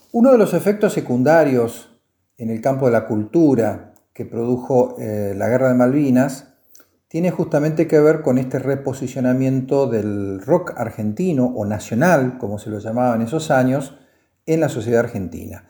Uno de los efectos secundarios en el campo de la cultura que produjo la Guerra de Malvinas tiene justamente que ver con este reposicionamiento del rock argentino o nacional, como se lo llamaba en esos años, en la sociedad argentina.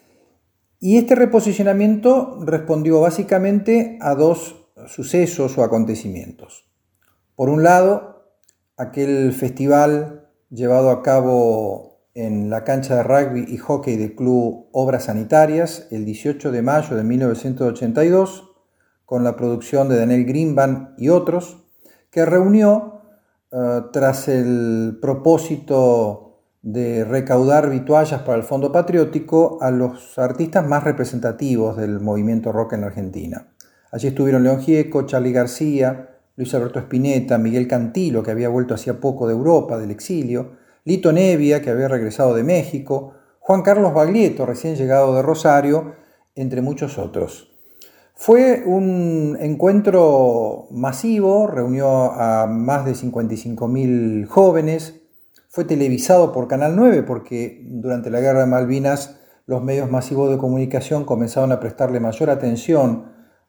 Y este reposicionamiento respondió básicamente a dos sucesos o acontecimientos. Por un lado, aquel festival llevado a cabo en la cancha de rugby y hockey del Club Obras Sanitarias el 18 de mayo de 1982, con la producción de Daniel Greenbandt y otros, que reunió, tras el propósito de recaudar vituallas para el Fondo Patriótico, a los artistas más representativos del movimiento rock en la Argentina. Allí estuvieron León Gieco, Charly García, Luis Alberto Spinetta, Miguel Cantilo, que había vuelto hacía poco de Europa, del exilio, Lito Nevia, que había regresado de México, Juan Carlos Baglietto, recién llegado de Rosario, entre muchos otros. Fue un encuentro masivo, reunió a más de 55.000 jóvenes, fue televisado por Canal 9 porque durante la Guerra de Malvinas los medios masivos de comunicación comenzaron a prestarle mayor atención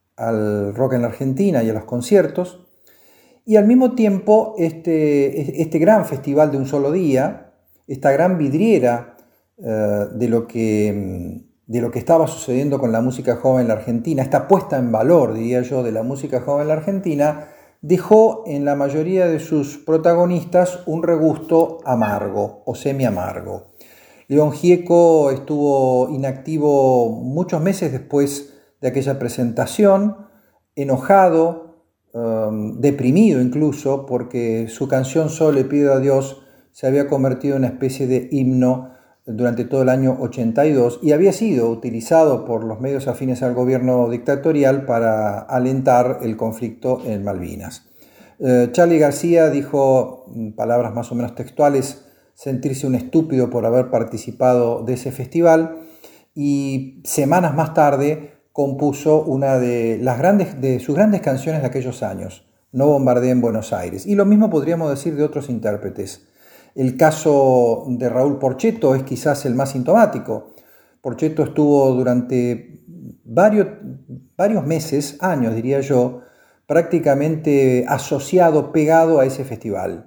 al rock en la Argentina y a los conciertos. Y al mismo tiempo este gran festival de un solo día, esta gran vidriera de lo que estaba sucediendo con la música joven en la Argentina, esta puesta en valor, diría yo, de la música joven en la Argentina, dejó en la mayoría de sus protagonistas un regusto amargo o semi-amargo. León Gieco estuvo inactivo muchos meses después de aquella presentación, enojado, deprimido incluso, porque su canción Solo le pido a Dios se había convertido en una especie de himno durante todo el año 82 y había sido utilizado por los medios afines al gobierno dictatorial para alentar el conflicto en Malvinas. Charly García dijo, palabras más o menos textuales, sentirse un estúpido por haber participado de ese festival, y semanas más tarde compuso una de sus grandes canciones de aquellos años, No bombardeen Buenos Aires. Y lo mismo podríamos decir de otros intérpretes. El caso de Raúl Porchetto es quizás el más sintomático. Porchetto estuvo durante varios meses, años diría yo, prácticamente asociado, pegado a ese festival.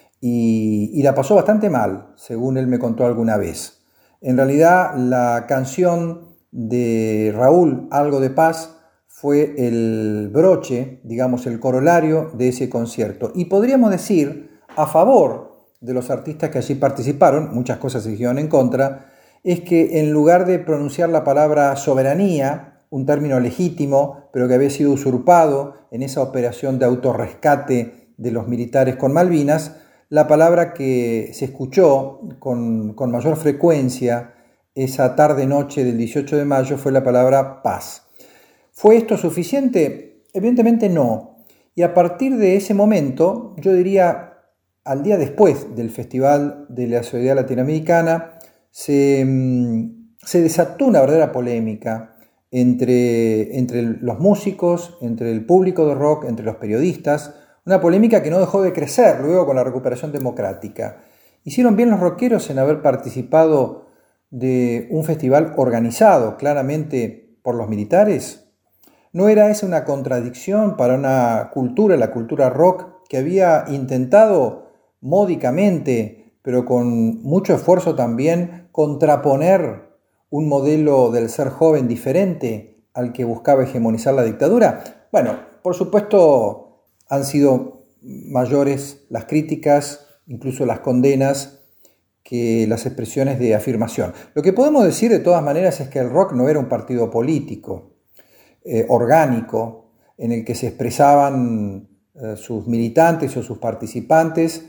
Y la pasó bastante mal, según él me contó alguna vez. En realidad, la canción de Raúl, Algo de Paz, fue el broche, digamos, el corolario de ese concierto. Y podríamos decir, a favor de los artistas que allí participaron, muchas cosas se dijeron en contra, es que en lugar de pronunciar la palabra soberanía, un término legítimo, pero que había sido usurpado en esa operación de autorrescate de los militares con Malvinas, la palabra que se escuchó con mayor frecuencia esa tarde-noche del 18 de mayo fue la palabra paz. ¿Fue esto suficiente? Evidentemente no. Y a partir de ese momento, yo diría, al día después del Festival de la Solidaridad Latinoamericana, se desató una verdadera polémica entre los músicos, entre el público de rock, entre los periodistas, una polémica que no dejó de crecer luego con la recuperación democrática. ¿Hicieron bien los rockeros en haber participado de un festival organizado claramente por los militares? ¿No era esa una contradicción para una cultura, la cultura rock, que había intentado módicamente, pero con mucho esfuerzo también, contraponer un modelo del ser joven diferente al que buscaba hegemonizar la dictadura? Bueno, por supuesto han sido mayores las críticas, incluso las condenas, que las expresiones de afirmación. Lo que podemos decir de todas maneras es que el rock no era un partido político orgánico en el que se expresaban sus militantes o sus participantes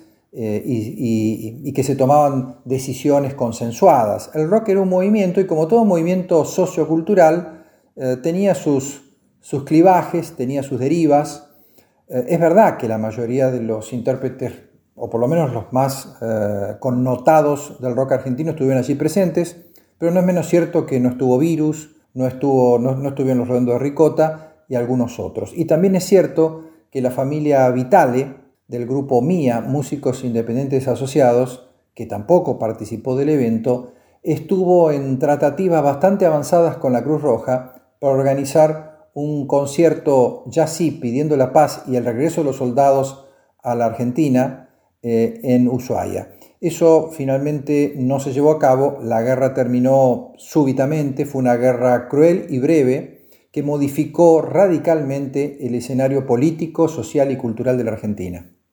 y que se tomaban decisiones consensuadas. El rock era un movimiento y, como todo movimiento sociocultural, tenía sus clivajes, tenía sus derivas. Es verdad que la mayoría de los intérpretes, o por lo menos los más connotados del rock argentino, estuvieron allí presentes, pero no es menos cierto que no estuvo Virus, no estuvieron los Redondos de Ricota y algunos otros. Y también es cierto que la familia Vitale, del grupo MIA, Músicos Independientes Asociados, que tampoco participó del evento, estuvo en tratativas bastante avanzadas con la Cruz Roja para organizar un concierto, ya sí, pidiendo la paz y el regreso de los soldados a la Argentina en Ushuaia. Eso finalmente no se llevó a cabo, la guerra terminó súbitamente, fue una guerra cruel y breve que modificó radicalmente el escenario político, social y cultural de la Argentina.